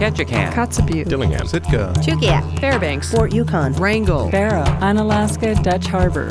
Ketchikan, Kotzebue, Dillingham, Sitka, Chugiak, Fairbanks, Fort Yukon, Wrangell, Barrow, Unalaska, Dutch Harbor.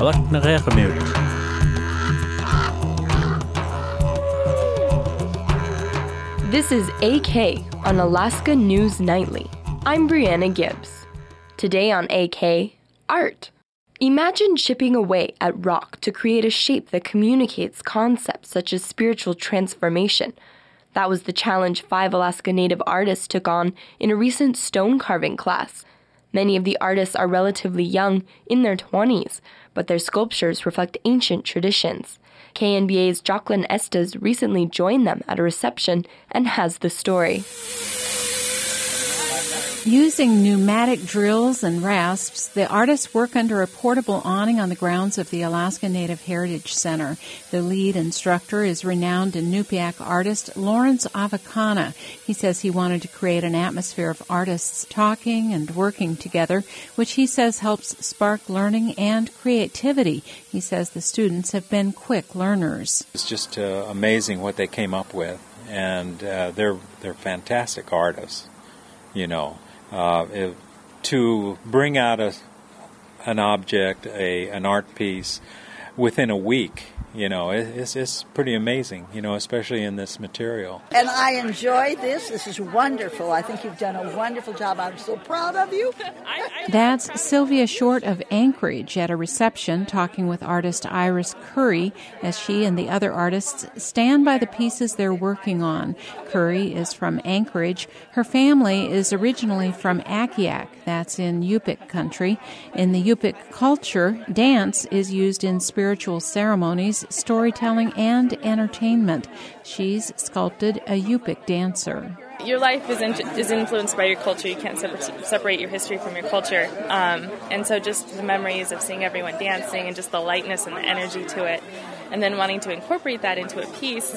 This is AK on Alaska News Nightly. I'm Brianna Gibbs. Today on AK, art. Imagine chipping away at rock to create a shape that communicates concepts such as spiritual transformation. That was the challenge 5 Alaska Native artists took on in a recent stone carving class. Many of the artists are relatively young, in their 20s, but their sculptures reflect ancient traditions. KNBA's Jocelyn Estes recently joined them at a reception and has the story. Using pneumatic drills and rasps, the artists work under a portable awning on the grounds of the Alaska Native Heritage Center. The lead instructor is renowned Inupiaq artist Lawrence Avakana. He says he wanted to create an atmosphere of artists talking and working together, which he says helps spark learning and creativity. He says the students have been quick learners. It's just amazing what they came up with, and they're fantastic artists, you know. To bring out an object, an art piece, within a week, you know, it's pretty amazing, you know, especially in this material. And I enjoy this. This is wonderful. I think you've done a wonderful job. I'm so proud of you. That's Sylvia Short of Anchorage at a reception talking with artist Iris Curry as she and the other artists stand by the pieces they're working on. Curry is from Anchorage. Her family is originally from Akiak, that's in Yupik country. In the Yupik culture, dance is used in spiritual ceremonies, storytelling, and entertainment. She's sculpted a Yupik dancer. Your life is influenced by your culture. You can't separate your history from your culture. And so just the memories of seeing everyone dancing and just the lightness and the energy to it. And then wanting to incorporate that into a piece,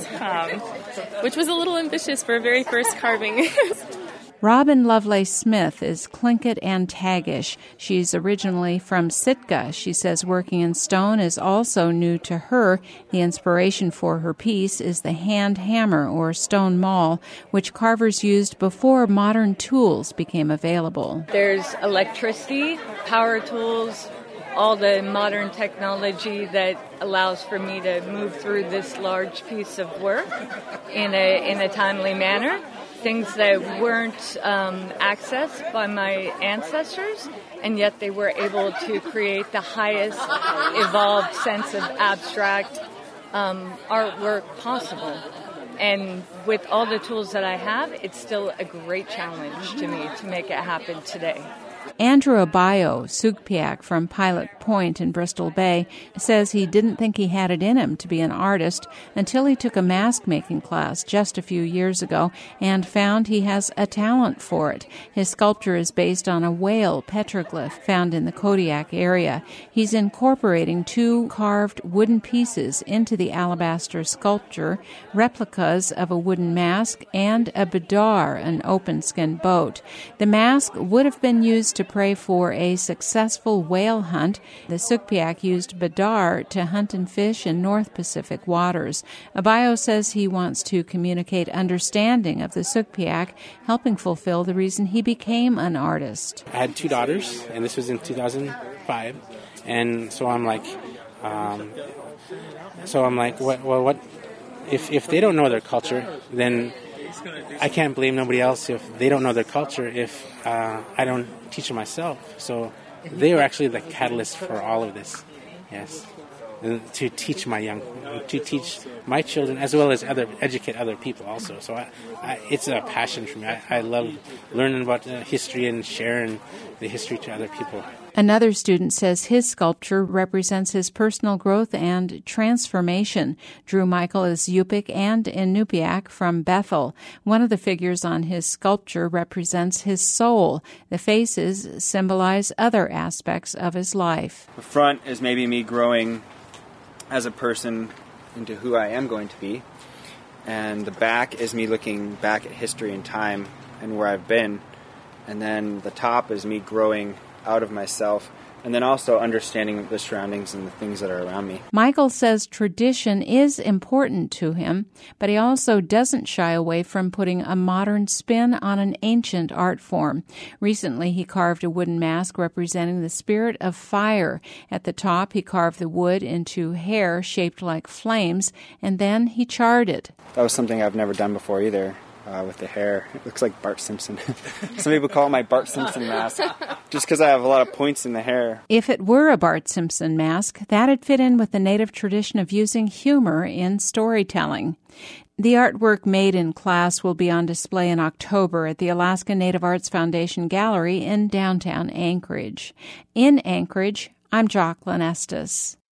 which was a little ambitious for a very first carving. Robin Lovelace Smith is Tlingit and Tagish. She's originally from Sitka. She says working in stone is also new to her. The inspiration for her piece is the hand hammer or stone maul, which carvers used before modern tools became available. There's electricity, power tools, all the modern technology that allows for me to move through this large piece of work in a timely manner. Things that weren't accessed by my ancestors, and yet they were able to create the highest evolved sense of abstract artwork possible. And with all the tools that I have, it's still a great challenge to me to make it happen today. Andrew Abayo, Sugpiaq from Pilot Point in Bristol Bay, says he didn't think he had it in him to be an artist until he took a mask-making class just a few years ago and found he has a talent for it. His sculpture is based on a whale petroglyph found in the Kodiak area. He's incorporating 2 carved wooden pieces into the alabaster sculpture, replicas of a wooden mask and a bidar, an open-skin boat. The mask would have been used to pray for a successful whale hunt. The Sugpiaq used bidar to hunt and fish in North Pacific waters. Abayo says he wants to communicate understanding of the Sugpiaq, helping fulfill the reason he became an artist. I had 2 daughters, and this was in 2005, and so I'm like, what if they don't know their culture, then I can't blame nobody else if they don't know their culture if I don't teach them myself. So they were actually the catalyst for all of this, yes. And to teach my children as well as educate other people also. So it's a passion for me. I love learning about history and sharing the history to other people. Another student says his sculpture represents his personal growth and transformation. Drew Michael is Yupik and Inupiaq from Bethel. One of the figures on his sculpture represents his soul. The faces symbolize other aspects of his life. The front is maybe me growing as a person into who I am going to be. And the back is me looking back at history and time and where I've been. And then the top is me growing out of myself and then also understanding the surroundings and the things that are around me. Michael says tradition is important to him, but he also doesn't shy away from putting a modern spin on an ancient art form. Recently, he carved a wooden mask representing the spirit of fire. At the top, he carved the wood into hair shaped like flames, and then he charred it. That was something I've never done before either. With the hair. It looks like Bart Simpson. Some people call it my Bart Simpson mask, just because I have a lot of points in the hair. If it were a Bart Simpson mask, that'd fit in with the native tradition of using humor in storytelling. The artwork made in class will be on display in October at the Alaska Native Arts Foundation Gallery in downtown Anchorage. In Anchorage, I'm Jocelyn Estes.